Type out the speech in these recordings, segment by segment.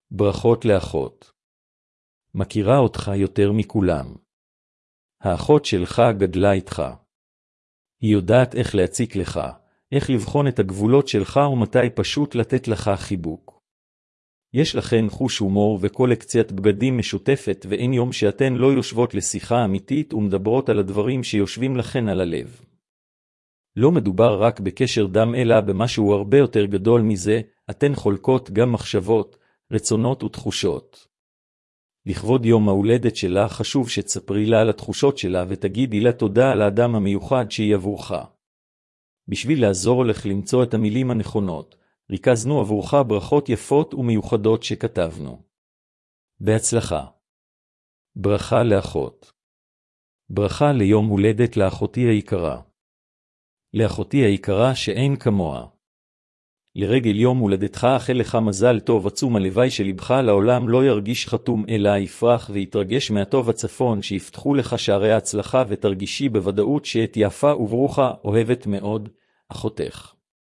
ברכות לאחות. מכירה אותך יותר מכולם. האחות שלך גדלה איתך. היא יודעת איך להציק לך, איך לבחון את הגבולות שלך ומתי פשוט לתת לך חיבוק. יש לכן חוש הומור וקולקציית בגדים משותפת, ואין יום שאתן לא יושבות לשיחה אמיתית ומדברות על הדברים שיושבים לכן על הלב. לא מדובר רק בקשר דם אלא במשהו הרבה יותר גדול מזה, אתן חולקות גם מחשבות, רצונות ותחושות. לכבוד יום ההולדת שלה חשוב שתספרי לה על התחושות שלה ותגידי לה תודה על האדם המיוחד שהיא עבורך. בשביל לעזור לך למצוא את המילים הנכונות, ריכזנו עבורך ברכות יפות ומיוחדות שכתבנו. בהצלחה. ברכה לאחות. ברכה ליום הולדת לאחותי היקרה. לאחותי היקרה שאין כמוה. לרגל יום הולדתך אאחל לך מזל טוב עצום, הלוואי שלבך לעולם לא ירגיש חתום אלא יפרח ויתרגש מהטוב הצפון, שיפתחו לך שערי ההצלחה ותרגישי בוודאות שאת יפה וברוכה, אוהבת מאוד, אחותך.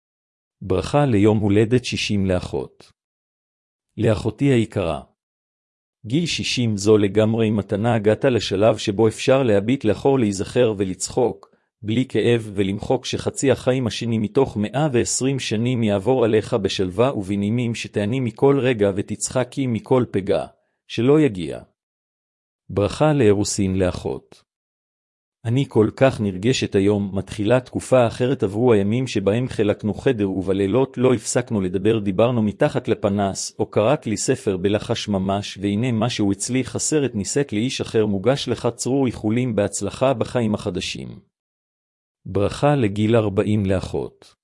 ברכה ליום הולדת 60 לאחות. לאחותי היקרה. גיל 60 זו לגמרי מתנה, הגעת לשלב שבו אפשר להביט לאחור, להיזכר ולצחוק, בלי כאב ולמחוק שחצי החיים השני מתוך 120 שנים יעבור עליך בשלווה ובנימים, שתעני מכל רגע ותצחקי מכל פגע, שלא יגיע. ברכה לאירוסין לאחות. אני כל כך נרגשת היום, מתחילה תקופה אחרת, עברו הימים שבהם חלקנו חדר ובלילות לא הפסקנו לדבר, דיברנו מתחת לפנס, או קראת לי ספר בלחש ממש, והנה משהו אצלי חסרת ניסית לאיש אחר, מוגש לך צרור איחולים בהצלחה בחיים החדשים. ברכה לגיל 40 לאחות.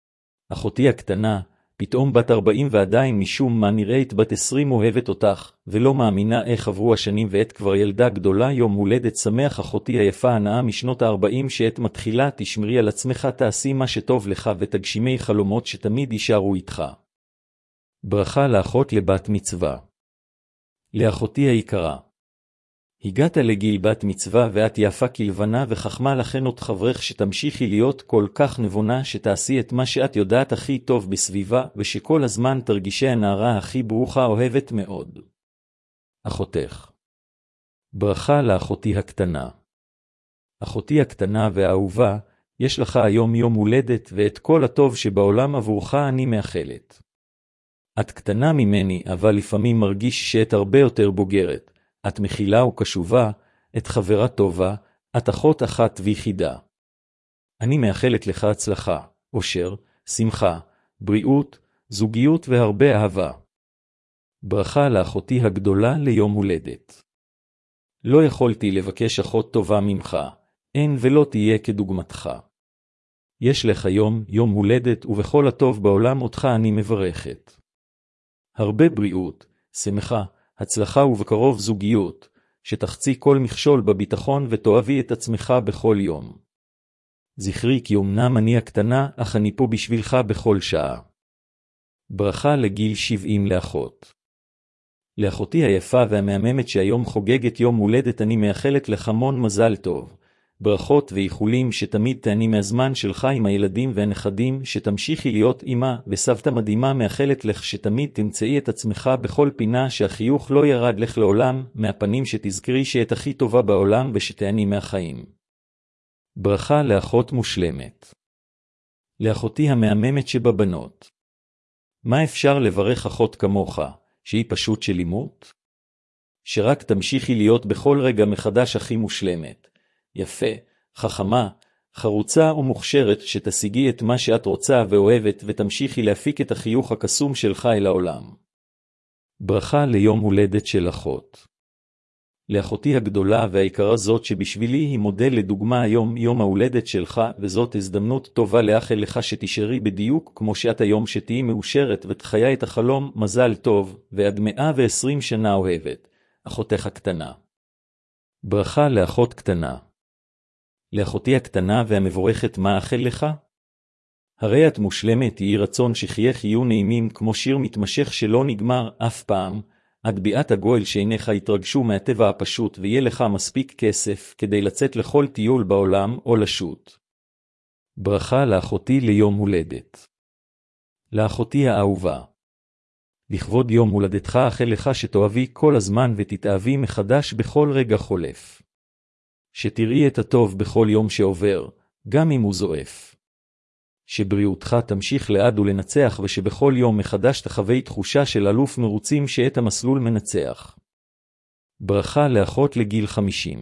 אחותי הקטנה, פתאום בת 40 ועדיין משום מה נראית בת 20, אוהבת אותך, ולא מאמינה איך עברו השנים ואת כבר ילדה גדולה. יום הולדת שמח אחותי היפה הנאה משנות ה-40, שאת מתחילה תשמרי על עצמך, תעשי מה שטוב לך ותגשימי חלומות שתמיד יישארו איתך. ברכה לאחות לבת מצווה. לאחותי היקרה. הגעת לגיל בת מצווה ואת יפה כלבנה וחכמה, לכן עוד חברך שתמשיכי להיות כל כך נבונה, שתעשי את מה שאת יודעת הכי טוב בסביבה, ושכל הזמן תרגישי הנערה הכי ברוכה, אוהבת מאוד. אחותך. ברכה לאחותי הקטנה. אחותי הקטנה והאהובה, יש לך היום יום הולדת, ואת כל הטוב שבעולם עבורך אני מאחלת. את קטנה ממני, אבל לפעמים מרגיש שאת הרבה יותר בוגרת. את מכילה וקשובה, את חברה טובה, את אחות אחת ויחידה. אני מאחלת לך הצלחה, אושר, שמחה, בריאות, זוגיות והרבה אהבה. ברכה לאחותי הגדולה ליום הולדת. לא יכולתי לבקש אחות טובה ממך, אין ולא תהיה כדוגמתך. יש לך היום יום הולדת, ובכל הטוב בעולם אותך אני מברכת. הרבה בריאות, שמחה, הצלחה ובקרוב זוגיות, שתחצי כל מכשול בביטחון ותאהבי את עצמך בכל יום. זכרי כי אמנם אני הקטנה, אך אני פה בשבילך בכל שעה. ברכה לגיל 70 לאחות. לאחותי היפה והמהממת שהיום חוגגת יום הולדת, אני מאחלת לך המון מזל טוב. ברכות ואיחולים שתמיד תעני מהזמן שלך עם הילדים והנכדים, שתמשיכי להיות אמא וסבתא מדהימה. מאחלת לך שתמיד תמצאי את עצמך בכל פינה, שהחיוך לא ירד לך לעולם מהפנים, שתזכרי שאת הכי טובה בעולם ושתעני מהחיים. ברכה לאחות מושלמת. לאחותי המהממת שבבנות. מה אפשר לברך אחות כמוך, שהיא פשוט של לימות? שרק תמשיכי להיות בכל רגע מחדש הכי מושלמת. יפה, חכמה, חרוצה ומוכשרת, שתשיגי את מה שאת רוצה ואוהבת, ותמשיכי להפיק את החיוך הקסום שלך אל העולם. ברכה ליום הולדת של אחות. לאחותי הגדולה והיקרה זאת שבשבילי היא מודל לדוגמה, היום יום ההולדת שלך, וזאת הזדמנות טובה לאחל לך שתישארי בדיוק כמו שאת היום, שתהי מאושרת ותחיה את החלום. מזל טוב, ועד 120 שנה אוהבת, אחותך הקטנה. ברכה לאחות קטנה. לאחותי הקטנה והמבורכת, מה אאחל לך? הרי את מושלמת, יהי רצון שחייך יהיו נעימים כמו שיר מתמשך שלא נגמר אף פעם, עד ביאת הגואל, שעיניך יתרגשו מהטבע הפשוט, ויהיה לך מספיק כסף כדי לצאת לכל טיול בעולם או לשוט. ברכה לאחותי ליום הולדת. לאחותי האהובה. לכבוד יום הולדתך אאחל לך שתאהבי כל הזמן ותתאהבי מחדש בכל רגע חולף. שתראי את הטוב בכל יום שעובר, גם אם הוא זועף. שבריאותך תמשיך לעד ולנצח ושבכל יום מחדש תחווי תחושה של אלוף מרוצים שאת המסלול מנצח. ברכה לאחות לגיל 50.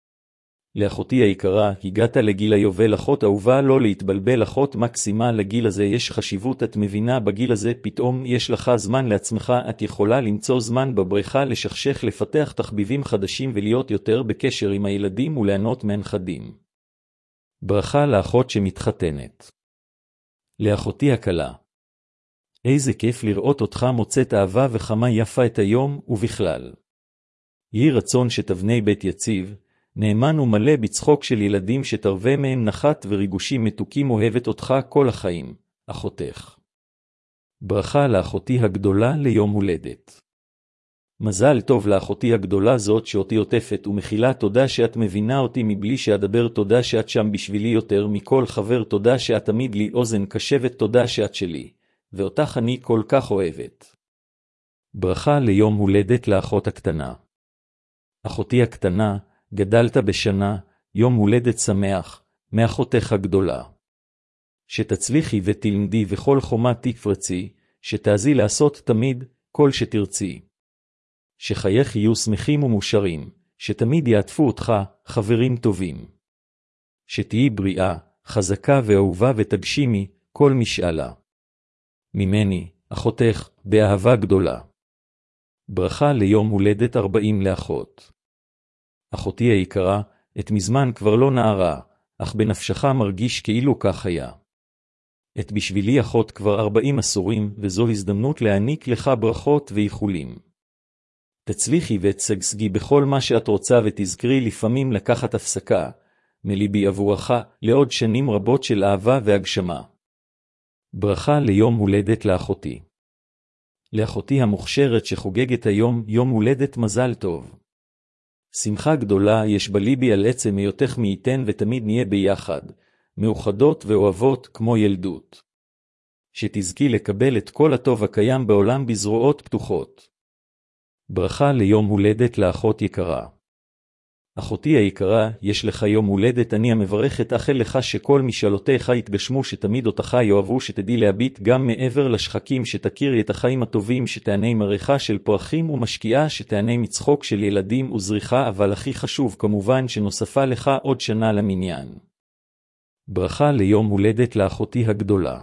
לאחותי היקרה, הגעת לגיל היובל אחות אהובה, לא להתבלבל אחות מקסימה, לגיל הזה יש חשיבות, את מבינה, בגיל הזה פתאום יש לך זמן לעצמך, את יכולה למצוא זמן בבריכה לשכשך, לפתח תחביבים חדשים ולהיות יותר בקשר עם הילדים וליהנות מהנכדים. ברכה לאחות שמתחתנת. לאחותי הקלה, איזה כיף לראות אותך מוצאת אהבה וכמה יפה את היום ובכלל. יהי רצון שתבנה בית יציב, נאמן ומלא בצחוק של ילדים שתרווה מהם נחת וריגושים מתוקים, אוהבת אותך כל החיים, אחותך. ברכה לאחותי הגדולה ליום הולדת. מזל טוב לאחותי הגדולה זאת שאותי עוטפת ומכילה, תודה שאת מבינה אותי מבלי שאדבר, תודה שאת שם בשבילי יותר מכל חבר, תודה שאת תמיד לי אוזן קשבת, תודה שאת שלי, ואותך אני כל כך אוהבת. ברכה ליום הולדת לאחות הקטנה. אחותי הקטנה, גדלת בשנה, יום הולדת שמח, מאחותך הגדולה. שתצליחי ותלמדי וכל חומה תפרצי, שתעזי לעשות תמיד כל שתרצי. שחייך יהיו שמחים ומושרים, שתמיד יעטפו אותך חברים טובים. שתהי בריאה, חזקה ואהובה ותגשימי כל משאלה. ממני, אחותך, באהבה גדולה. ברכה ליום הולדת 40 לאחות. אחותי היקרה, את מזמן כבר לא נערה, אך בנפשך מרגיש כאילו כך היה. את בשבילי אחות כבר 40 עשורים, וזו הזדמנות להעניק לך ברכות ואיחולים. תצליחי ותשגשגי בכל מה שאת רוצה, ותזכרי לפעמים לקחת הפסקה, מליבי עבורך, לעוד שנים רבות של אהבה והגשמה. ברכה ליום הולדת לאחותי. לאחותי המוכשרת שחוגגת היום יום הולדת, מזל טוב. שמחה גדולה יש בליבי על עצם היותך מי ייתן ותמיד נהיה ביחד, מאוחדות ואוהבות כמו ילדות. שתזכי לקבל את כל הטוב הקיים בעולם בזרועות פתוחות. ברכה ליום הולדת לאחות יקרה. אחותי היקרה, יש לך יום הולדת, אני המברכת, אאחל לך שכל משאלותיך יתגשמו, שתמיד אותך יאהבו, שתדעי להביט גם מעבר לשחקים, שתכירי את החיים הטובים, שתעני מריחה של פרחים ומשקיעה, שתעני מצחוק של ילדים וזריחה, אבל הכי חשוב כמובן שנוספה לך עוד שנה למניין. ברכה ליום הולדת לאחותי הגדולה.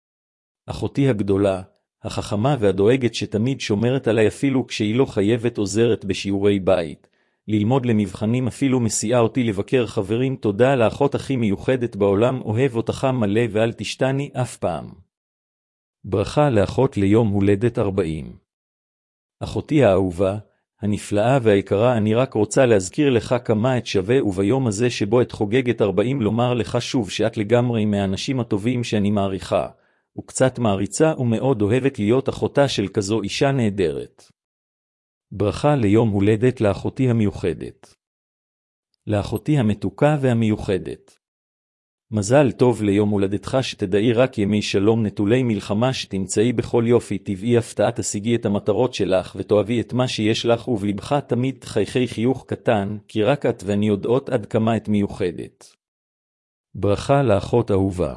אחותי הגדולה, החכמה והדואגת שתמיד שומרת עליי אפילו כשהיא לא חייבת, עוזרת בשיעורי בית, ללמוד למבחנים, אפילו מסיעה אותי לבקר חברים, תודה לאחות הכי מיוחדת בעולם, אוהב אותך מלא ואל תשתני אף פעם. ברכה לאחות ליום הולדת 40. אחותי האהובה, הנפלאה והיקרה, אני רק רוצה להזכיר לך כמה את שווה, וביום הזה שבו את חוגגת 40 לומר לך שוב שאת לגמרי מהאנשים הטובים שאני מעריכה, וקצת מעריצה ומאוד אוהבת להיות אחותה של כזו אישה נהדרת. ברכה ליום הולדת לאחותי המיוחדת. לאחותי המתוקה והמיוחדת. מזל טוב ליום הולדתך, שתדעי רק ימי שלום נטולי מלחמה, שתמצאי בכל יופי טבעי הפתעה, תשיגי את המטרות שלך ותאהבי את מה שיש לך, ובלבך תמיד תחייכי חיוך קטן, כי רק את ואני יודעות עד כמה את מיוחדת. ברכה לאחות אהובה.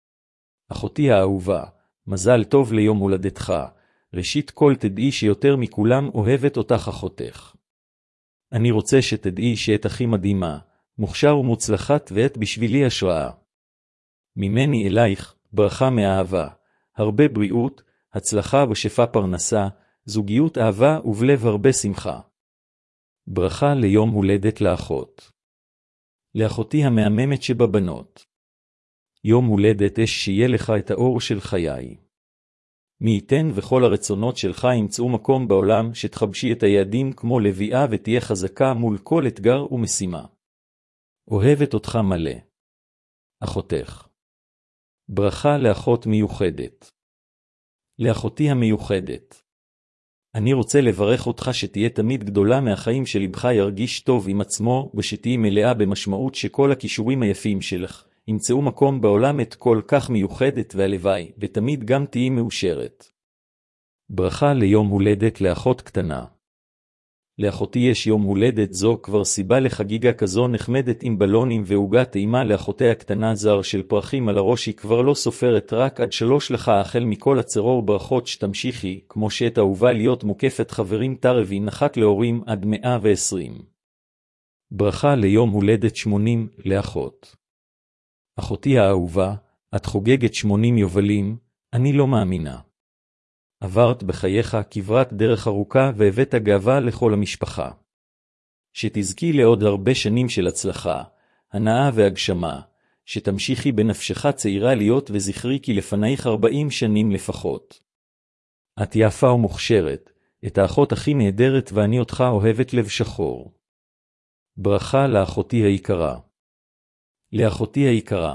אחותי האהובה, מזל טוב ליום הולדתך. ראשית כל תדעי שיותר מכולם אוהבת אותך אחותך. אני רוצה שתדעי שאת הכי מדהימה, מוכשר ומוצלחת, ואת בשבילי השראה. ממני אלייך, ברכה מאהבה, הרבה בריאות, הצלחה ושפע פרנסה, זוגיות אהבה ובלב הרבה שמחה. ברכה ליום הולדת לאחות. לאחותי המהממת שבבנות. יום הולדת שיהיה לך את האור של חיי. מי ייתן וכל הרצונות שלך ימצאו מקום בעולם, שתחבשי את היעדים כמו לביאה ותהיה חזקה מול כל אתגר ומשימה. אוהבת אותך מלא. אחותך. ברכה לאחות מיוחדת. לאחותי המיוחדת. אני רוצה לברך אותך שתהיה תמיד גדולה מהחיים, שלבך ירגיש טוב עם עצמו, ושתהי מלאה במשמעות, שכל הכישורים היפים שלך ימצאו מקום בעולם, את כל כך מיוחדת והלוואי, ותמיד גם תהי מאושרת. ברכה ליום הולדת לאחות קטנה. לאחותי יש יום הולדת, זו כבר סיבה לחגיגה כזו נחמדת עם בלונים ועוגה טעימה. לאחותי הקטנה זר של פרחים על הראש, היא כבר לא סופרת, רק עד 3 לך החל מכל הצרור ברכות שתמשיכי, כמו שאת אהובה להיות מוקפת חברים תרבי נחת להורים עד 120. ברכה ליום הולדת 80 לאחות. אחותי האהובה, את חוגגת 80 יובלים, אני לא מאמינה. עברת בחייך כברת דרך ארוכה והבאת גאווה לכל המשפחה. שתזכי לעוד הרבה שנים של הצלחה, הנאה והגשמה, שתמשיכי בנפשך צעירה להיות, וזכרי כי לפנייך 40 שנים לפחות. את יפה ומוכשרת, את האחות הכי נהדרת, ואני אותך אוהבת לב שחור. ברכה לאחותי היקרה. לאחותי היקרה.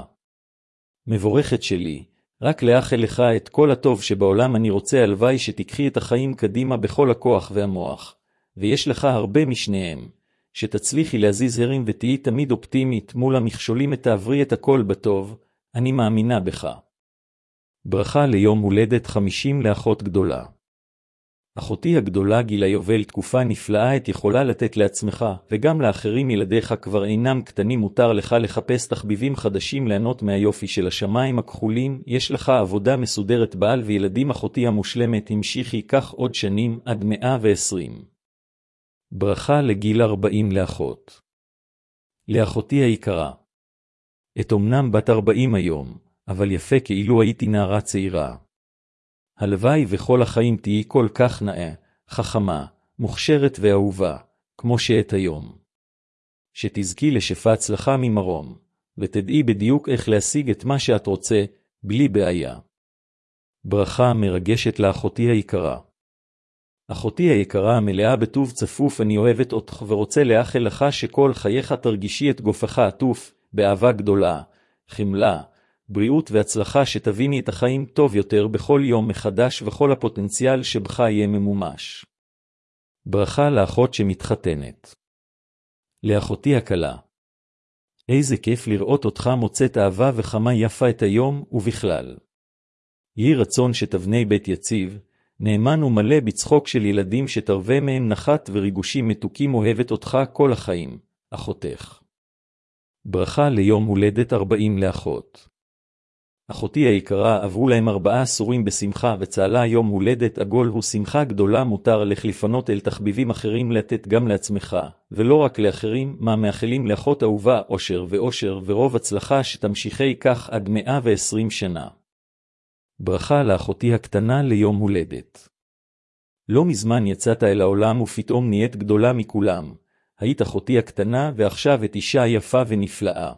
מבורכת שלי, רק לאחל לך את כל הטוב שבעולם. אני רוצה הלוואי שתקחי את החיים קדימה בכל הכוח והמוח, ויש לך הרבה משניהם, שתצליחי להזיז הרים ותהי תמיד אופטימית מול המכשולים, תעברי את הכל בטוב, אני מאמינה בך. ברכה ליום הולדת 50 לאחות גדולה. אחותי הגדולה, גילה יובל, תקופה נפלאה את יכולה לתת לעצמך, וגם לאחרים. ילדיך כבר אינם קטנים, מותר לך לחפש תחביבים חדשים, ליהנות מהיופי של השמיים הכחולים, יש לך עבודה מסודרת, בעל וילדים. אחותי המושלמת, המשיכי כך עוד שנים עד 120. ברכה לגיל 40 לאחות. לאחותי היקרה. את אמנם בת 40 היום, אבל יפה כאילו הייתי נערה צעירה. הלוואי וכל החיים תהי כל כך נאה, חכמה, מוכשרת ואהובה, כמו שאת היום. שתזכי לשפע הצלחה ממרום, ותדעי בדיוק איך להשיג את מה שאת רוצה, בלי בעיה. ברכה מרגשת לאחותי היקרה. אחותי היקרה המלאה בטוב צפוף, אני אוהבת אותך ורוצה לאחל לך שכל חייך תרגישי את גופך עטוף, באהבה גדולה, חמלה, בריאות והצלחה, שתביני את החיים טוב יותר בכל יום מחדש, וכל הפוטנציאל שבך יהיה ממומש. ברכה לאחות שמתחתנת. לאחותי הקלה. איזה כיף לראות אותך מוצאת אהבה וכמה יפה את היום ובכלל. יהי רצון שתבני בית יציב, נאמן ומלא בצחוק של ילדים, שתרווה מהם נחת וריגושים מתוקים. אוהבת אותך כל החיים, אחותך. ברכה ליום הולדת 40 לאחות. אחותי היקרה, עברו להם 4 עשורים בשמחה וצהלה. יום הולדת עגול הוא שמחה גדולה, מותר לך לפנות אל תחביבים אחרים, לתת גם לעצמך, ולא רק לאחרים. מה מאחלים לאחות אהובה? אושר ואושר ורוב הצלחה, שתמשיכי כך עד 120 שנה. ברכה לאחותי הקטנה ליום הולדת. לא מזמן יצאת אל העולם ופתאום נהיית גדולה מכולם. היית אחותי הקטנה ועכשיו את אישה יפה ונפלאה.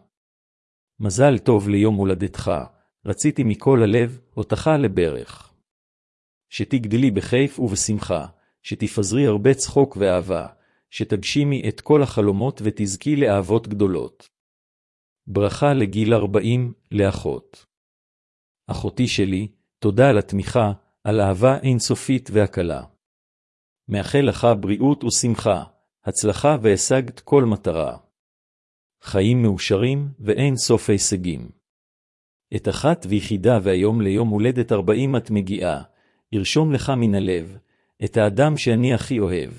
מזל טוב ליום הולדתך. רציתי מכל הלב אותך לברך. שתגדלי בכיף ובשמחה, שתפזרי הרבה צחוק ואהבה, שתגשימי את כל החלומות ותזכי לאהבות גדולות. ברכה לגיל 40 לאחות. אחותי שלי, תודה על התמיכה, על אהבה אינסופית והקלה. מאחל לך בריאות ושמחה, הצלחה והשגת כל מטרה. חיים מאושרים ואין סוף הישגים. את אחת ויחידה, והיום ליום הולדת 40 את מגיעה, ירשום לך מן הלב, את האדם שאני הכי אוהב.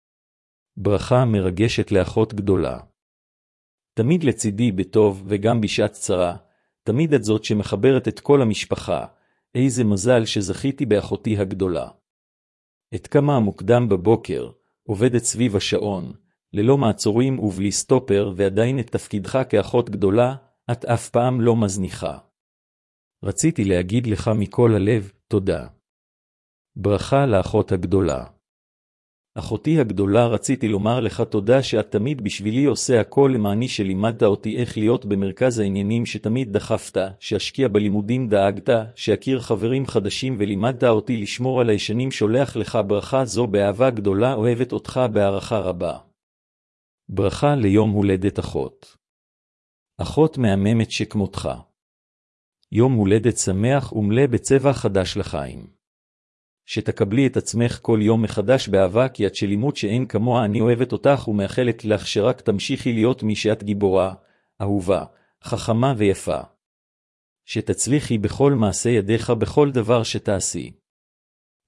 ברכה מרגשת לאחות גדולה. תמיד לצידי בטוב וגם בשעת צרה, תמיד את זאת שמחברת את כל המשפחה. איזה מזל שזכיתי באחותי הגדולה. את כמה מוקדם בבוקר, עובדת סביב השעון, ללא מעצורים ובלי סטופר, ועדיין את תפקידך כאחות גדולה, את אף פעם לא מזניחה. רציתי להגיד לך מכל הלב, תודה. ברכה לאחות הגדולה. אחותי הגדולה, רציתי לומר לך תודה שאת תמיד בשבילי עושה הכל למעני, שלימדת אותי איך להיות במרכז העניינים, שתמיד דחפת, שאשקיע בלימודים דאגת, שאכיר חברים חדשים ולימדת אותי לשמור על הישנים. שולח לך ברכה זו באהבה גדולה, אוהבת אותך בהערכה רבה. ברכה ליום הולדת אחות. אחות מהממת שכמותך. יום הולדת שמח ומלא בצבע חדש לחיים. שתקבלי את עצמך כל יום מחדש באהבה, כי את שלימות שאין כמוה. אני אוהבת אותך ומאחלת לך שרק תמשיכי להיות מי שאת, גיבורה, אהובה, חכמה ויפה. שתצליחי בכל מעשה ידיך, בכל דבר שתעשי.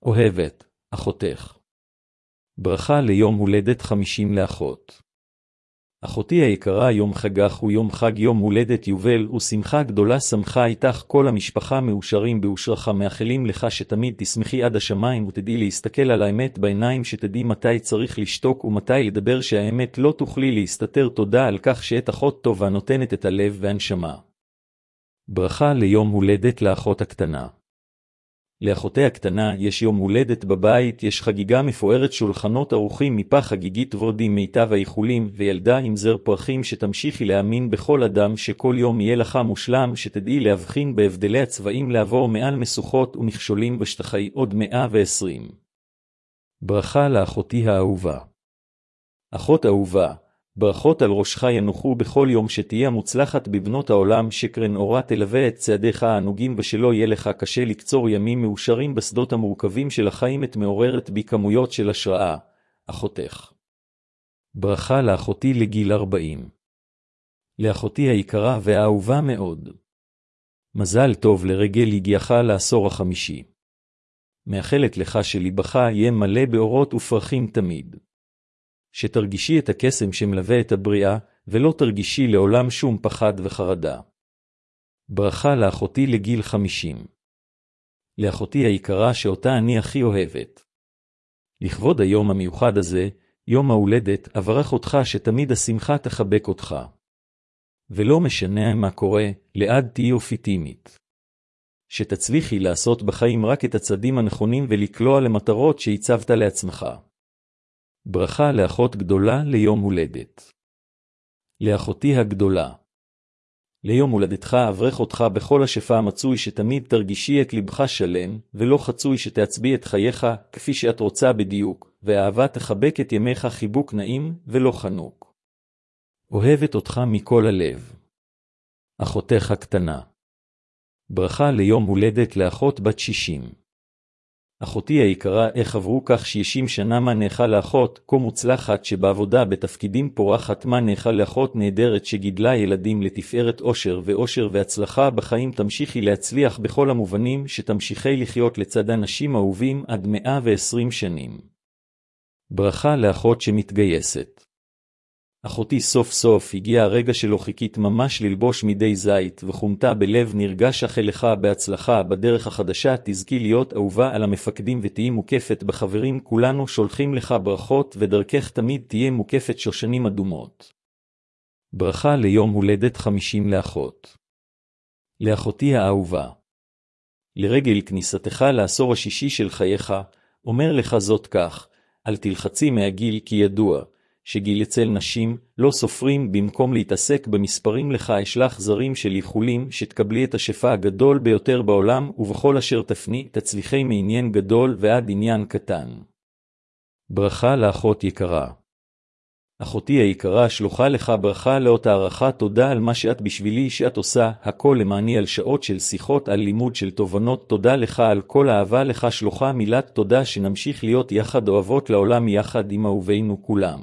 אוהבת, אחותך. ברכה ליום הולדת 50 לאחות. אחותי היקרה, יום חגך הוא יום חג יום הולדת יובל, ושמחה גדולה שמחה איתך כל המשפחה, מאושרים באושרך, מאחלים לך שתמיד תשמחי עד השמיים, ותדעי להסתכל על האמת בעיניים, שתדעי מתי צריך לשתוק ומתי לדבר, שהאמת לא תוכלי להסתתר. תודה על כך שאת אחות טובה נותנת את הלב והנשמה. ברכה ליום הולדת לאחות הקטנה. לאחותי הקטנה יש יום הולדת בבית, יש חגיגה מפוארת, שולחנות ערוכים מפה חגיגית ורדים, מיטב האיחולים, וילדה עם זר פרחים, שתמשיכי להאמין בכל אדם, שכל יום יהיה לך מושלם, שתדעי להבחין בהבדלי הצבעים, לעבור מעל משוכות ומכשולים בשטחי עוד 120. ברכה לאחותי האהובה. אחות אהובה, ברכות על ראשך ינוחו בכל יום, שתהיה מוצלחת בבנות העולם, שקרן אורה תלווה את צעדיך הענוגים, ושלא יהיה לך קשה לקצור ימים מאושרים בשדות המורכבים של החיים. את מעוררת בי כמויות של השראה, אחותך. ברכה לאחותי לגיל 40. לאחותי היקרה והאהובה מאוד. מזל טוב לרגל הגיעך לעשור ה50. מאחלת לך שליבך יהיה מלא באורות ופרחים תמיד. שתרגישי את הקסם שמלווה את הבריאה, ולא תרגישי לעולם שום פחד וחרדה. ברכה לאחותי לגיל 50. לאחותי היקרה, שאותה אני הכי אוהבת. לכבוד היום המיוחד הזה, יום ההולדת, אברך אותך שתמיד השמחה תחבק אותך. ולא משנה מה קורה, לעד תהי אופטימית. שתצליחי לעשות בחיים רק את הצעדים הנכונים ולקלוע למטרות שהצבת לעצמך. ברכה לאחות גדולה ליום הולדת. לאחותי הגדולה. ליום הולדתך אברך אותך בכל השפע המצוי, שתמיד תרגישי את לבך שלם, ולא חצוי, שתעצבי את חייך כפי שאת רוצה בדיוק, והאהבה תחבק את ימיך חיבוק נעים ולא חנוק. אוהבת אותך מכל הלב. אחותך הקטנה. ברכה ליום הולדת לאחות בת 60. אחותי היקרה, איך עברו כך 60 שנה? מה נאכל לאחות כה מוצלחת, שבעבודה בתפקידים פורחת? מה נאכל לאחות נהדרת, שגידלה ילדים לתפארת אושר ואושר והצלחה בחיים? תמשיכי להצליח בכל המובנים, שתמשיכי לחיות לצד אנשים אהובים עד 120 שנים. ברכה לאחות שמתגייסת. אחותי, סוף סוף הגיע הרגע שלא חיכית ממש, ללבוש מדי זית וחומתה בלב נרגש. אאחל לך בהצלחה בדרך החדשה, תזכי להיות אהובה על המפקדים ותהי מוקפת בחברים. כולנו שולחים לך ברכות, ודרכך תמיד תהיה מוקפת שושנים אדומות. ברכה ליום הולדת 50 לאחות. לאחותי האהובה. לרגל כניסתך לעשור השישי של חייך, אומר לך זאת כך: אל תלחצי מהגיל, כי ידוע שגיל אצל נשים לא סופרים. במקום להתעסק במספרים, לך אשלח זרים של איחולים, שתקבלי את השפע הגדול ביותר בעולם, ובכל אשר תפני תצליחי מעניין גדול ועד עניין קטן. ברכה לאחות יקרה. אחותי היקרה, שלוחה לך ברכה לאות הערכה. תודה על מה שאת בשבילי, שאת עושה הכל למעני, על שעות של שיחות, על לימוד של תובנות. תודה לך על כל האהבה, לך שלוחה מילת תודה, שנמשיך להיות יחד אוהבות לעולם יחד עם אהובינו כולם.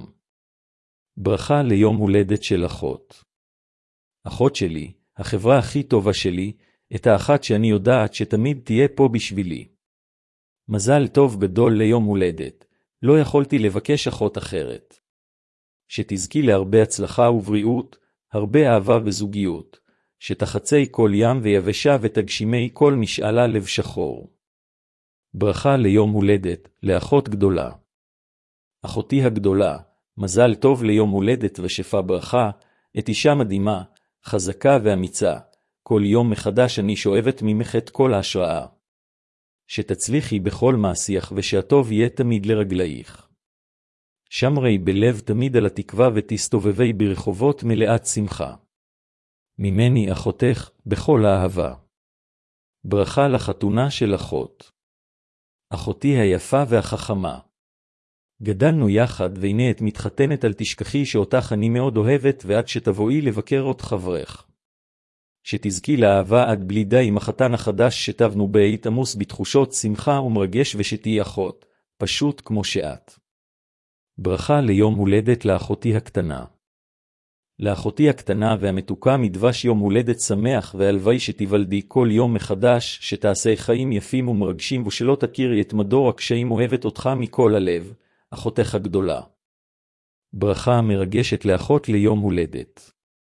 ברכה ליום הולדת של אחות. אחות שלי, החברה הכי טובה שלי, את האחת שאני יודעת שתמיד תהיה פה בשבילי. מזל טוב גדול ליום הולדת, לא יכולתי לבקש אחות אחרת. שתזכי להרבה הצלחה ובריאות, הרבה אהבה וזוגיות, שתחצי כל ים ויבשה ותגשימי כל משאלה לב שחור. ברכה ליום הולדת לאחות גדולה. אחותי הגדולה, מזל טוב ליום הולדת ושפע ברכה. את אישה מדהימה, חזקה ואמיצה. כל יום מחדש אני שואבת ממך את כל ההשראה. שתצליחי בכל מעשיך, ושהטוב יהיה תמיד לרגלייך. שמרי בלב תמיד על התקווה, ותסתובבי ברחובות מלאת שמחה. ממני אחותך בכל האהבה. ברכה לחתונה של אחות. אחותי היפה והחכמה. גדלנו יחד, והנה את מתחתנת. אל תשכחי שאותך אני מאוד אוהבת, ועד שתבואי לבקר עוד חברך. שתזכי לאהבה עד בלי די עם החתן החדש, שתבנו בית עמוס בתחושות שמחה ומרגש, ושתהי אחות, פשוט כמו שאת. ברכה ליום הולדת לאחותי הקטנה. לאחותי הקטנה והמתוקה מדבש יום הולדת שמח, והלוואי שתיוולדי כל יום מחדש, שתעשה חיים יפים ומרגשים ושלא תכירי את מדור הקשיים. אוהבת אותך מכל הלב, אחותך הגדולה. ברכה מרגשת לאחות ליום הולדת.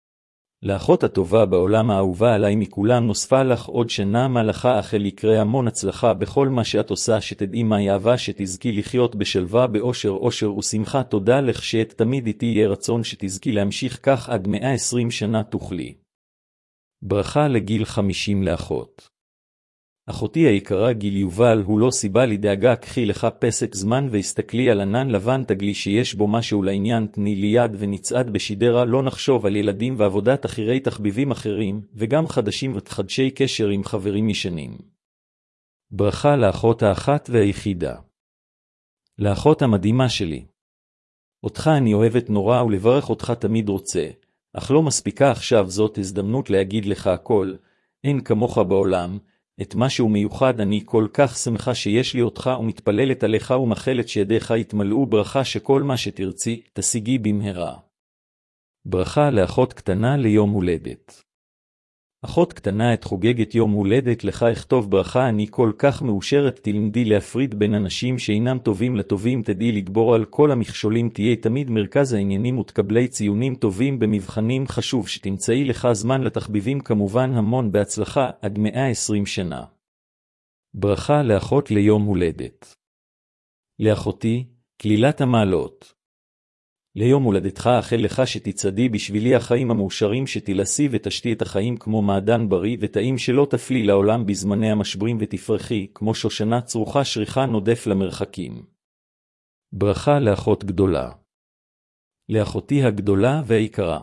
לאחות הטובה בעולם האהובה עליי מכולם, נוספה לך עוד שנה מלאכה, אכל יקרה המון הצלחה בכל מה שאת עושה, שתדעי מהי אהבה, שתזכי לחיות בשלווה, באושר, אושר ושמחה. תודה לך שאת תמיד איתי, יהיה רצון שתזכי להמשיך כך עד 120 שנה תוכלי. ברכה לגיל 50 לאחות. אחותי היקרה, גיל יובל הוא לא סיבה לדאגה. קחי לך פסק זמן והסתכלי על ענן לבן, תגלי שיש בו משהו לעניין, תני לי יד ונצעד בשידרה. לא נחשוב על ילדים ועבודת אחרי תחביבים אחרים, וגם חדשים ותחדשי קשר עם חברים ישנים. ברכה לאחות האחת והיחידה. לאחות המדהימה שלי. אותך אני אוהבת נורא ולברך אותך תמיד רוצה, אך לא מספיקה עכשיו. זאת הזדמנות להגיד לך הכל, אין כמוך בעולם. את משהו מיוחד, אני כל כך שמחה שיש לי אותך ומתפללת עליך ומחלת שידיך יתמלאו ברכה, שכל מה שתרצי תשיגי במהרה. ברכה לאחות קטנה ליום הולדת. אחות קטנה, את חוגגת יום הולדת, לך אכתוב ברכה. אני כל כך מאושרת. תלמדי להפריד בין אנשים שאינם טובים לטובים, תדעי לגבור על כל המכשולים, תהיה תמיד מרכז העניינים ותקבלי ציונים טובים במבחנים. חשוב שתמצאי לך זמן לתחביבים, כמובן. המון בהצלחה עד 120 שנה. ברכה לאחות ליום הולדת. לאחותי, כלילת המעלות. ליום הולדתך אאחל לך שתצעדי בשבילי החיים המאושרים, שתלסי ותשתי את החיים כמו מעדן בריא וטעים, שלא תפלי לעולם בזמני המשברים ותפרחי כמו שושנה צרוחה, שריחה נודף למרחקים. ברכה לאחות גדולה. לאחותי הגדולה והיקרה.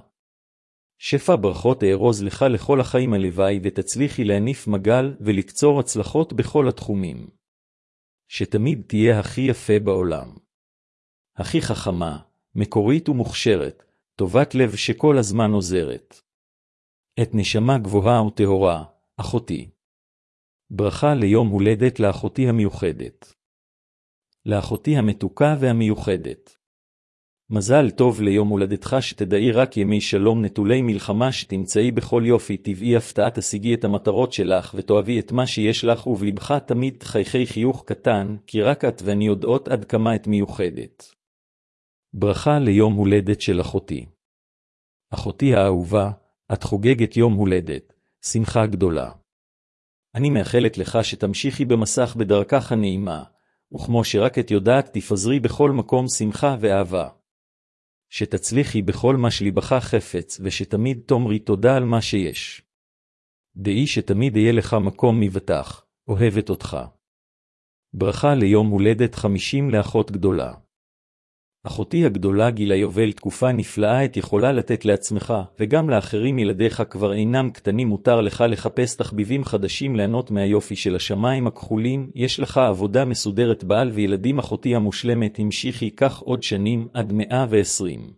שפע ברכות ארוז לך לכל החיים, הלוואי ותצליחי להניף מגל ולקצור הצלחות בכל התחומים. שתמיד תהיה הכי יפה בעולם. הכי חכמה, מקורית ומוכשרת, טובת לב שכל הזמן עוזרת. את נשמה גבוהה וטהורה, אחותי. ברכה ליום הולדת לאחותי המיוחדת. לאחותי המתוקה והמיוחדת. מזל טוב ליום הולדתך, שתדעי רק ימי שלום נטולי מלחמה, שתמצאי בכל יופי טבעי הפתעה, תשיגי את המטרות שלך ותאהבי את מה שיש לך, ובלבך תמיד תחייכי חיוך קטן, כי רק את ואני יודעות עד כמה את מיוחדת. ברכה ליום הולדת של אחותי. אחותי האהובה, את חוגגת יום הולדת, שמחה גדולה. אני מאחלת לך שתמשיכי במסך בדרכך הנעימה, וכמו שרק את יודעת תפזרי בכל מקום שמחה ואהבה. שתצליחי בכל מה שליבך חפץ, ושתמיד תאמרי תודה על מה שיש. דעי שתמיד יהיה לך מקום מבטח, אוהבת אותך. ברכה ליום הולדת 50 לאחות גדולה. אחותי הגדולה, גיל היובל תקופה נפלאה, את יכולה לתת לעצמך, וגם לאחרים. ילדיך כבר אינם קטנים, מותר לך לחפש תחביבים חדשים, ליהנות מהיופי של השמיים הכחולים. יש לך עבודה מסודרת, בעל וילדים. אחותי המושלמת, המשיכי כך עוד שנים עד 120.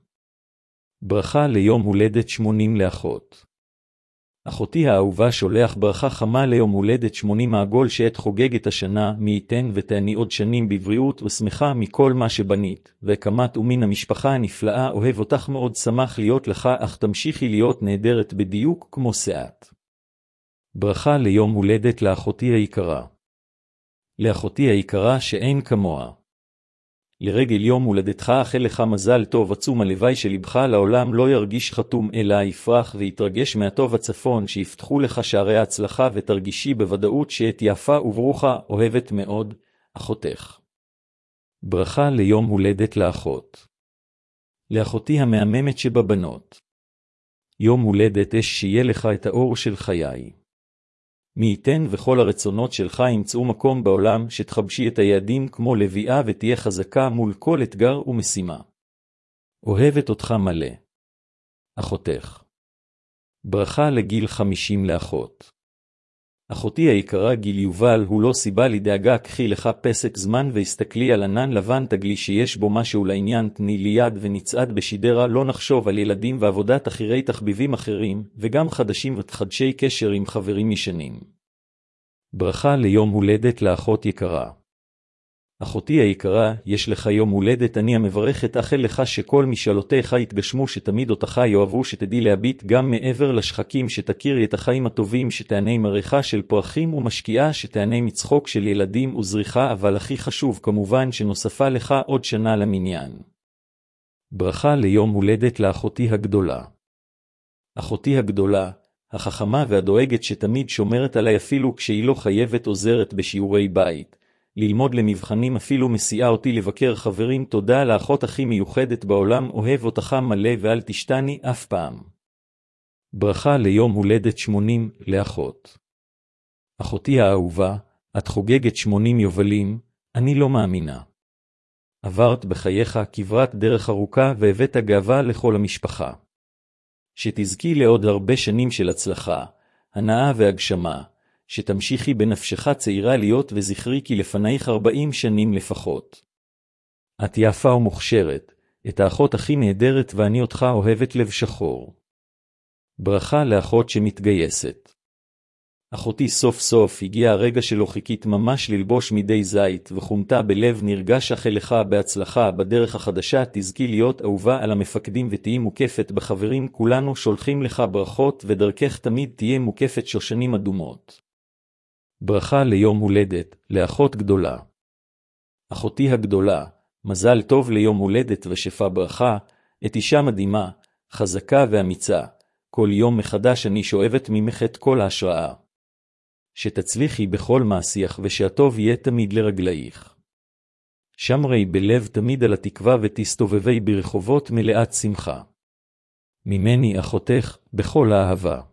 ברכה ליום הולדת 80 לאחות. אחותי האהובה, שולח ברכה חמה ליום הולדת 80 העגול שאת חוגגת השנה. מי ייתן ותעני עוד שנים בבריאות ושמחה מכל מה שבנית, והקמת ומן המשפחה הנפלאה. אוהב אותך מאוד, שמח להיות לך, אך תמשיכי להיות נהדרת בדיוק כמו שאת. ברכה ליום הולדת לאחותי היקרה. לאחותי היקרה שאין כמוה. לרגל יום הולדתך אאחל לך מזל טוב עצום, הלוואי שלבך לעולם לא ירגיש חתום, אלא יפרח ויתרגש מהטוב הצפון, שיפתחו לך שערי ההצלחה ותרגישי בוודאות שאת יפה וברוכה. אוהבת מאוד, אחותך. ברכה ליום הולדת לאחות. לאחותי המהממת שבבנות. יום הולדת אש, שיהיה לך את האור של חיי. מי ייתן וכל הרצונות שלך ימצאו מקום בעולם, שתחבשי את היעדים כמו לביאה ותהיה חזקה מול כל אתגר ומשימה. אוהבת אותך מלא. אחותך. ברכה לגיל 50 לאחות. אחותי היקרה, גיל יובל הוא לא סיבה לדאגה. קחי לך פסק זמן והסתכלי על ענן לבן, תגלי שיש בו משהו לעניין, תני לי יד ונצעד בשידרה. לא נחשוב על ילדים ועבודת אחרי תחביבים אחרים, וגם חדשים ותחדשי קשר עם חברים ישנים. ברכה ליום הולדת לאחות יקרה. אחותי היקרה, יש לך יום הולדת, אני המברכת, אאחל לך שכל משאלותיך יתגשמו, שתמיד אותך יאהבו, שתדעי להביט גם מעבר לשחקים, שתכירי את החיים הטובים, שתעני מריחה של פרחים ומשקיעה, שתעני מצחוק של ילדים וזריחה, אבל הכי חשוב כמובן שנוספה לך עוד שנה למניין. ברכה ליום הולדת לאחותי הגדולה. אחותי הגדולה, החכמה והדואגת שתמיד שומרת עליי אפילו כשהיא לא חייבת, עוזרת בשיעורי בית, ללמוד למבחנים, אפילו מסיעה אותי לבקר חברים. תודה לאחות הכי מיוחדת בעולם, אוהב אותך מלא ואל תשתני אף פעם. ברכה ליום הולדת 80 לאחות. אחותי האהובה, את חוגגת 80 יובלים, אני לא מאמינה. עברת בחייך כברת דרך ארוכה והבאת גאווה לכל המשפחה. שתזכי לעוד הרבה שנים של הצלחה, הנאה והגשמה, שתמשיכי בנפשך צעירה להיות, וזכרי כי לפנייך 40 שנים לפחות. את יפה ומוכשרת, את האחות הכי נהדרת, ואני אותך אוהבת לב שחור. ברכה לאחות שמתגייסת. אחותי, סוף סוף הגיע הרגע שלא חיכית ממש, ללבוש מדי זית וחומתה בלב נרגש. אאחל לך בהצלחה בדרך החדשה, תזכי להיות אהובה על המפקדים ותהי מוקפת בחברים. כולנו שולחים לך ברכות, ודרכך תמיד תהיה מוקפת שושנים אדומות. ברכה ליום הולדת לאחות גדולה. אחותי הגדולה, מזל טוב ליום הולדת ושפע ברכה. את אישה מדהימה, חזקה ואמיצה, כל יום מחדש אני שואבת ממך את כל ההשראה. שתצליחי בכל מעשיך, ושהטוב יהיה תמיד לרגלייך. שמרי בלב תמיד על התקווה, ותסתובבי ברחובות מלאת שמחה. ממני אחותך בכל האהבה.